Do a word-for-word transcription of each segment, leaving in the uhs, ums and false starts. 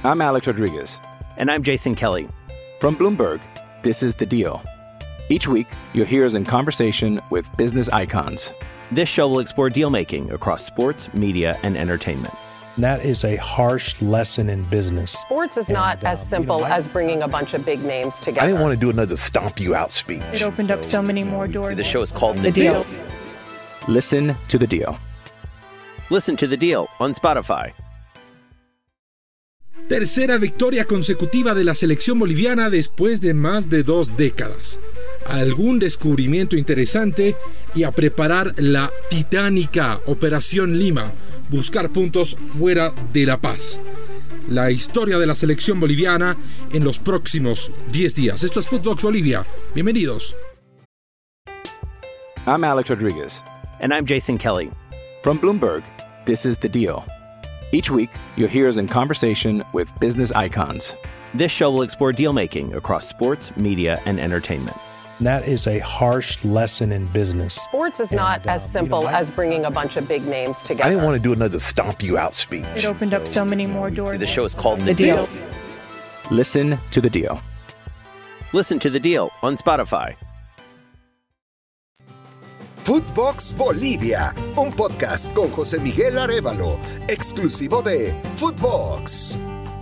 I'm Alex Rodriguez. And I'm Jason Kelly. From Bloomberg, this is The Deal. Each week, you'll hear us in conversation with business icons. This show will explore deal-making across sports, media, and entertainment. That is a harsh lesson in business. Sports is not and, uh, as simple you know, I, as bringing a bunch of big names together. I didn't want to do another stomp you out speech. It opened up so many more doors. The show is called The, The Deal. Deal. Listen to The Deal. Listen to The Deal on Spotify. Tercera victoria consecutiva de la selección boliviana después de más de dos décadas. Algún descubrimiento interesante y a preparar la titánica Operación Lima, buscar puntos fuera de La Paz. La historia de la selección boliviana en los próximos diez días. Esto es Footbox Bolivia. Bienvenidos. I'm Alex Rodriguez. And I'm Jason Kelly. From Bloomberg, this is The Deal. Each week, you'll hear us in conversation with business icons. This show will explore deal-making across sports, media, and entertainment. That is a harsh lesson in business. Sports is not And, as um, simple you know, I, as bringing a bunch of big names together. I didn't want to do another stomp you out speech. It opened up so many more doors. The show is called The, The Deal. Deal. Listen to The Deal. Listen to The Deal on Spotify. Footbox Bolivia, un podcast con José Miguel Arévalo, exclusivo de Footbox.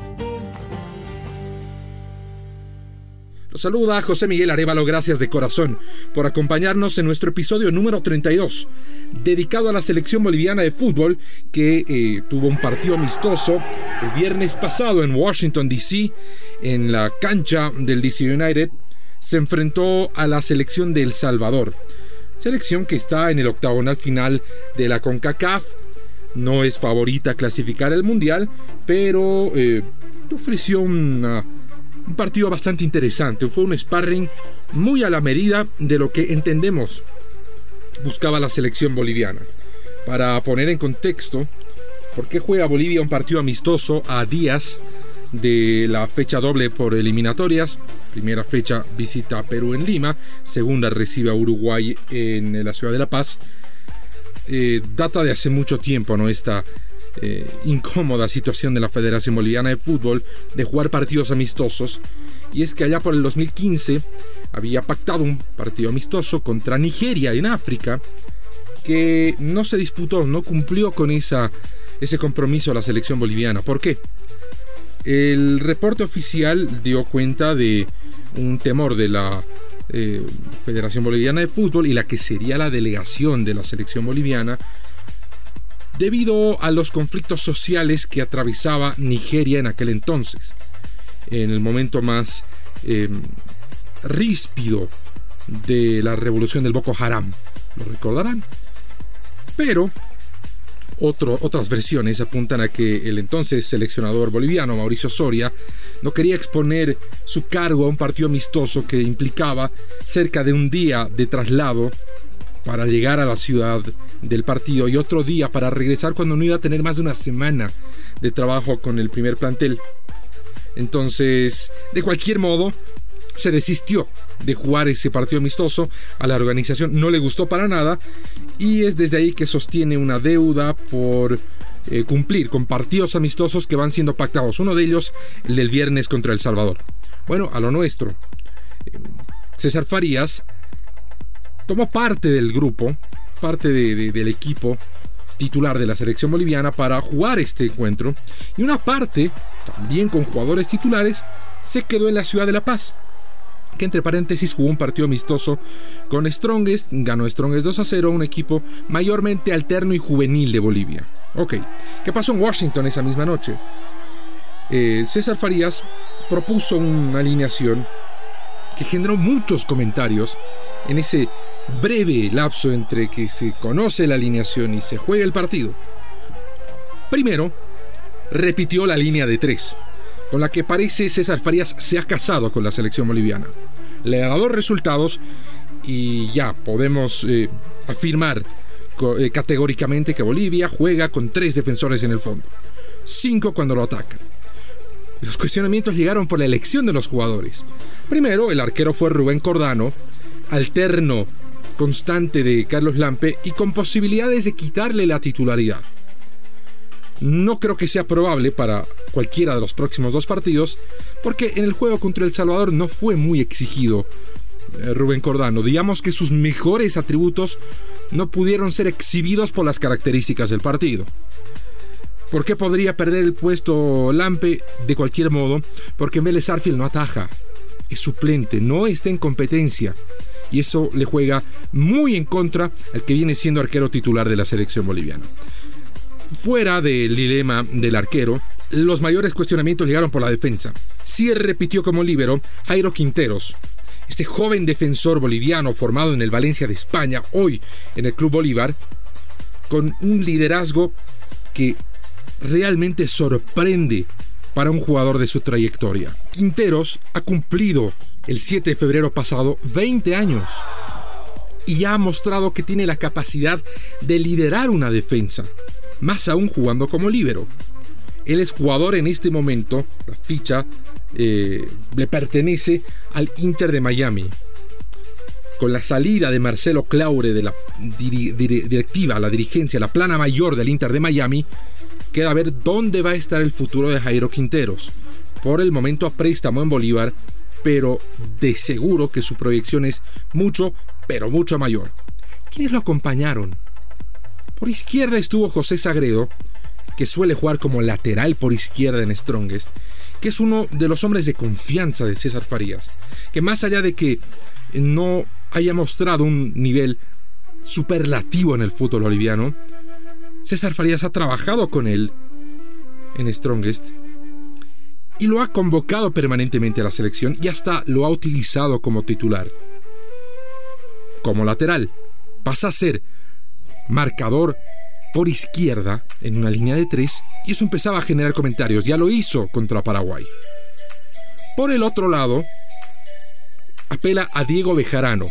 Los saluda José Miguel Arévalo, gracias de corazón por acompañarnos en nuestro episodio número treinta y dos, dedicado a la selección boliviana de fútbol que eh, tuvo un partido amistoso el viernes pasado en Washington, D C, en la cancha del D C United. Se enfrentó a la selección de El Salvador, selección que está en el octagonal final de la CONCACAF. No es favorita a clasificar al Mundial, pero eh, ofreció una, un partido bastante interesante. Fue un sparring muy a la medida de lo que entendemos buscaba la selección boliviana. Para poner en contexto, ¿por qué juega Bolivia un partido amistoso a días de la fecha doble por eliminatorias? Primera fecha visita a Perú en Lima, segunda recibe a Uruguay en la ciudad de La Paz. Eh, data de hace mucho tiempo, ¿no? Esta eh, incómoda situación de la Federación Boliviana de Fútbol de jugar partidos amistosos. Y es que allá por el dos mil quince había pactado un partido amistoso contra Nigeria en África, que no se disputó, no cumplió con esa, ese compromiso a la selección boliviana. ¿Por qué? El reporte oficial dio cuenta de un temor de la eh, Federación Boliviana de Fútbol y la que sería la delegación de la selección boliviana, debido a los conflictos sociales que atravesaba Nigeria en aquel entonces, en el momento más eh, ríspido de la revolución del Boko Haram. ¿Lo recordarán? Pero Otro, otras versiones apuntan a que el entonces seleccionador boliviano Mauricio Soria no quería exponer su cargo a un partido amistoso que implicaba cerca de un día de traslado para llegar a la ciudad del partido y otro día para regresar, cuando no iba a tener más de una semana de trabajo con el primer plantel. Entonces, de cualquier modo, se desistió de jugar ese partido amistoso. A la organización no le gustó para nada y es desde ahí que sostiene una deuda por eh, cumplir con partidos amistosos que van siendo pactados. Uno de ellos, el del viernes contra El Salvador. Bueno, a lo nuestro. Eh, César Farías tomó parte del grupo, parte de, de, del equipo titular de la selección boliviana para jugar este encuentro, y una parte, también con jugadores titulares, se quedó en la ciudad de La Paz, que entre paréntesis jugó un partido amistoso con Strongest. Ganó Strongest dos a cero, un equipo mayormente alterno y juvenil de Bolivia. Ok, ¿qué pasó en Washington esa misma noche? Eh, César Farías propuso una alineación que generó muchos comentarios en ese breve lapso entre que se conoce la alineación y se juega el partido. Primero, repitió la línea de tres, con la que parece César Farías se ha casado con la selección boliviana. Le ha dado resultados y ya podemos eh, afirmar eh, categóricamente que Bolivia juega con tres defensores en el fondo, cinco cuando lo atacan. Los cuestionamientos llegaron por la elección de los jugadores. Primero, el arquero fue Rubén Cordano, alterno constante de Carlos Lampe y con posibilidades de quitarle la titularidad. no creo que sea probable para cualquiera de los próximos dos partidos, porque en el juego contra El Salvador no fue muy exigido eh, Rubén Cordano. Digamos que sus mejores atributos no pudieron ser exhibidos por las características del partido. ¿Por qué podría perder el puesto Lampe? De cualquier modo, porque Vélez Sarsfield no ataja, es suplente, no está en competencia, y eso le juega muy en contra al que viene siendo arquero titular de la selección boliviana. Fuera del dilema del arquero, los mayores cuestionamientos llegaron por la defensa. Sí repitió como líbero Jairo Quinteros, este joven defensor boliviano formado en el Valencia de España, hoy en el Club Bolívar, con un liderazgo que realmente sorprende para un jugador de su trayectoria. Quinteros ha cumplido el siete de febrero pasado veinte años y ya ha mostrado que tiene la capacidad de liderar una defensa, más aún jugando como líbero. Él es jugador en este momento, la ficha eh, le pertenece al Inter de Miami. Con la salida de Marcelo Claure de la diri- diri- directiva, la dirigencia, la plana mayor del Inter de Miami, queda ver dónde va a estar el futuro de Jairo Quinteros. Por el momento a préstamo en Bolívar, pero de seguro que su proyección es mucho, pero mucho mayor. ¿Quiénes lo acompañaron? Por izquierda estuvo José Sagredo, que suele jugar como lateral por izquierda en Strongest, que es uno de los hombres de confianza de César Farías, que más allá de que no haya mostrado un nivel superlativo en el fútbol boliviano, César Farías ha trabajado con él en Strongest y lo ha convocado permanentemente a la selección y hasta lo ha utilizado como titular. Como lateral, pasa a ser marcador por izquierda en una línea de tres, y eso empezaba a generar comentarios. Ya lo hizo contra Paraguay. Por el otro lado, apela a Diego Bejarano,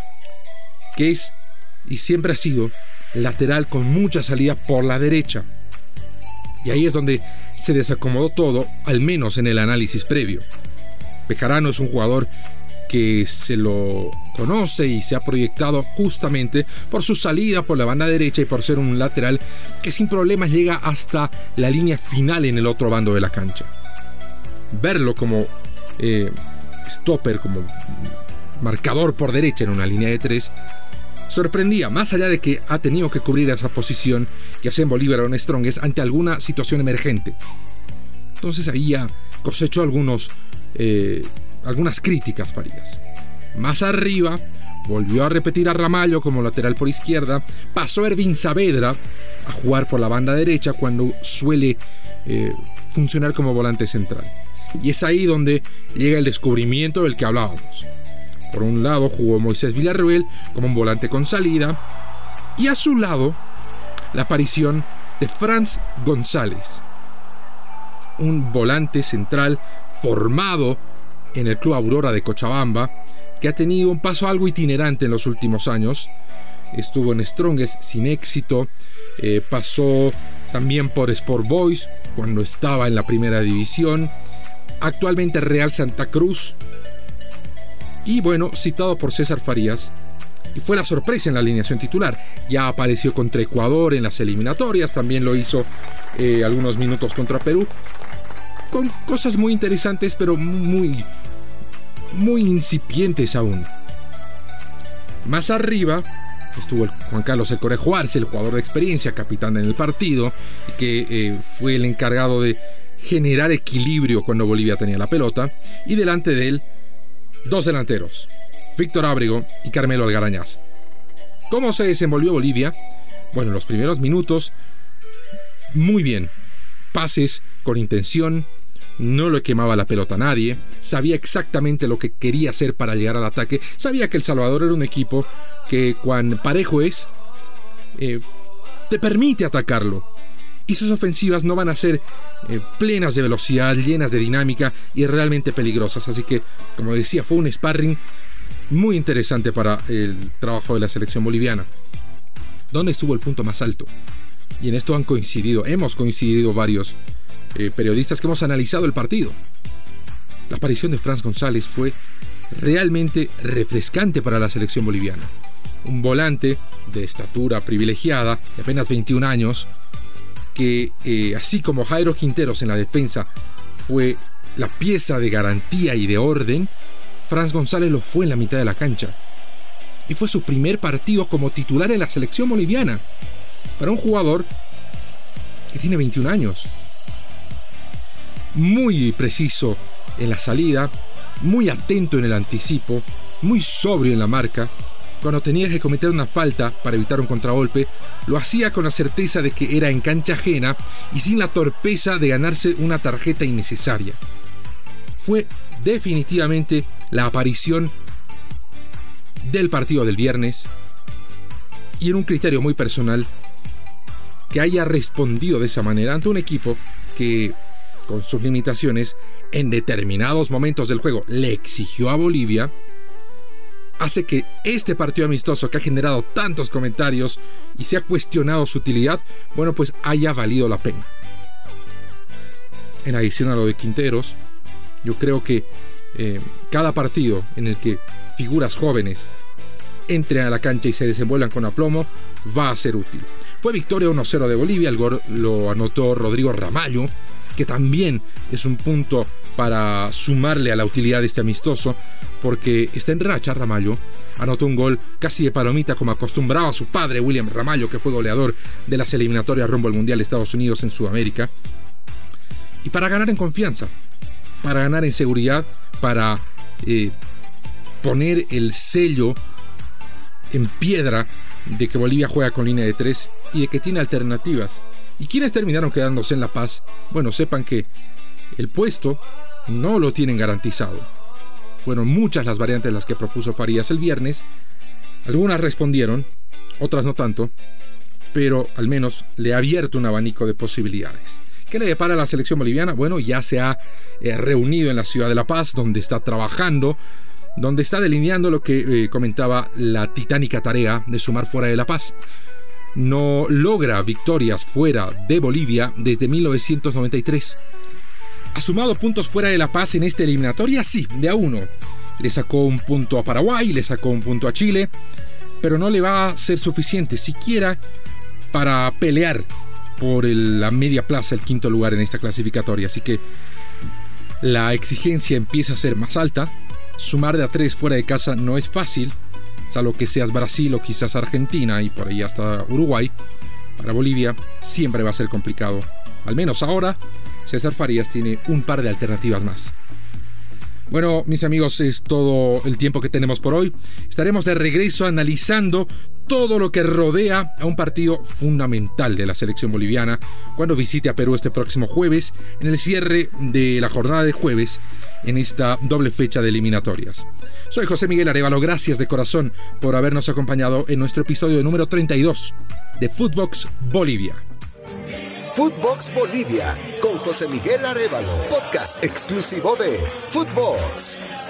que es y siempre ha sido lateral con mucha salida por la derecha. Y ahí es donde se desacomodó todo, al menos en el análisis previo. Bejarano es un jugador que se lo conoce y se ha proyectado justamente por su salida por la banda derecha y por ser un lateral que sin problemas llega hasta la línea final en el otro bando de la cancha. Verlo como eh, stopper, como marcador por derecha en una línea de tres, sorprendía, más allá de que ha tenido que cubrir esa posición, ya sea en Bolívar o en Strongest, ante alguna situación emergente. Entonces ahí ya cosechó algunos eh, algunas críticas Farías. Más arriba volvió a repetir a Ramallo como lateral por izquierda, pasó a Ervin Saavedra a jugar por la banda derecha cuando suele eh, funcionar como volante central. Y es ahí donde llega el descubrimiento del que hablábamos. Por un lado jugó Moisés Villarroel como un volante con salida, y a su lado la aparición de Franz González, un volante central formado en el Club Aurora de Cochabamba, que ha tenido un paso algo itinerante en los últimos años. Estuvo en Strongest sin éxito, eh, pasó también por Sport Boys cuando estaba en la primera división, actualmente Real Santa Cruz, y bueno, citado por César Farías, y fue la sorpresa en la alineación titular. Ya apareció contra Ecuador en las eliminatorias, también lo hizo eh, algunos minutos contra Perú, con cosas muy interesantes, pero muy, muy incipientes aún. Más arriba estuvo el Juan Carlos El Conejo Arce, el jugador de experiencia, capitán en el partido, y que eh, fue el encargado de generar equilibrio cuando Bolivia tenía la pelota. Y delante de él, dos delanteros, Víctor Ábrego y Carmelo Algarañaz. ¿Cómo se desenvolvió Bolivia? Bueno, los primeros minutos, muy bien. Pases con intención, no le quemaba la pelota a nadie, sabía exactamente lo que quería hacer para llegar al ataque, sabía que El Salvador era un equipo que, cuán parejo es, eh, te permite atacarlo, y sus ofensivas no van a ser eh, plenas de velocidad, llenas de dinámica y realmente peligrosas. Así que, como decía, fue un sparring muy interesante para el trabajo de la selección boliviana. ¿Dónde estuvo el punto más alto? Y en esto han coincidido, hemos coincidido varios eh, periodistas que hemos analizado el partido. La aparición de Franz González fue realmente refrescante para la selección boliviana. Un volante de estatura privilegiada, de apenas veintiún años, que eh, así como Jairo Quinteros en la defensa fue la pieza de garantía y de orden, Franz González lo fue en la mitad de la cancha. Y fue su primer partido como titular en la selección boliviana, para un jugador que tiene veintiún años. Muy preciso en la salida, muy atento en el anticipo, muy sobrio en la marca. Cuando tenía que cometer una falta para evitar un contragolpe, lo hacía con la certeza de que era en cancha ajena y sin la torpeza de ganarse una tarjeta innecesaria. Fue definitivamente la aparición del partido del viernes, y en un criterio muy personal, que haya respondido de esa manera ante un equipo que, con sus limitaciones, en determinados momentos del juego le exigió a Bolivia, hace que este partido amistoso, que ha generado tantos comentarios y se ha cuestionado su utilidad, bueno, pues haya valido la pena. En adición a lo de Quinteros, yo creo que eh, cada partido en el que figuras jóvenes entren a la cancha y se desenvuelvan con aplomo va a ser útil. Fue victoria uno cero de Bolivia, el gol lo anotó Rodrigo Ramallo, que también es un punto para sumarle a la utilidad de este amistoso, porque está en racha Ramallo. Anotó un gol casi de palomita, como acostumbraba a su padre William Ramallo, que fue goleador de las eliminatorias rumbo al Mundial de Estados Unidos en Sudamérica. Y para ganar en confianza, para ganar en seguridad, para eh, poner el sello en piedra de que Bolivia juega con línea de tres y de que tiene alternativas. ¿Y quienes terminaron quedándose en La Paz? Bueno, sepan que el puesto no lo tienen garantizado. Fueron muchas las variantes las que propuso Farías el viernes. Algunas respondieron, otras no tanto, pero al menos le ha abierto un abanico de posibilidades. ¿Qué le depara a la selección boliviana? Bueno, ya se ha eh, reunido en la ciudad de La Paz, donde está trabajando, donde está delineando lo que eh, comentaba la titánica tarea de sumar fuera de La Paz. No logra victorias fuera de Bolivia desde mil novecientos noventa y tres. ¿Ha sumado puntos fuera de La Paz en esta eliminatoria? Sí, de a uno. Le sacó un punto a Paraguay, le sacó un punto a Chile, pero no le va a ser suficiente siquiera para pelear por el, la media plaza, el quinto lugar en esta clasificatoria. Así que la exigencia empieza a ser más alta. Sumar de a tres fuera de casa no es fácil, salvo que seas Brasil o quizás Argentina y por ahí hasta Uruguay. Para Bolivia siempre va a ser complicado. Al menos ahora, César Farías tiene un par de alternativas más. Bueno, mis amigos, es todo el tiempo que tenemos por hoy. Estaremos de regreso analizando todo lo que rodea a un partido fundamental de la selección boliviana cuando visite a Perú este próximo jueves, en el cierre de la jornada de jueves en esta doble fecha de eliminatorias. Soy José Miguel Arévalo, gracias de corazón por habernos acompañado en nuestro episodio número treinta y dos de Footbox Bolivia. Footbox Bolivia con José Miguel Arévalo, podcast exclusivo de Footbox.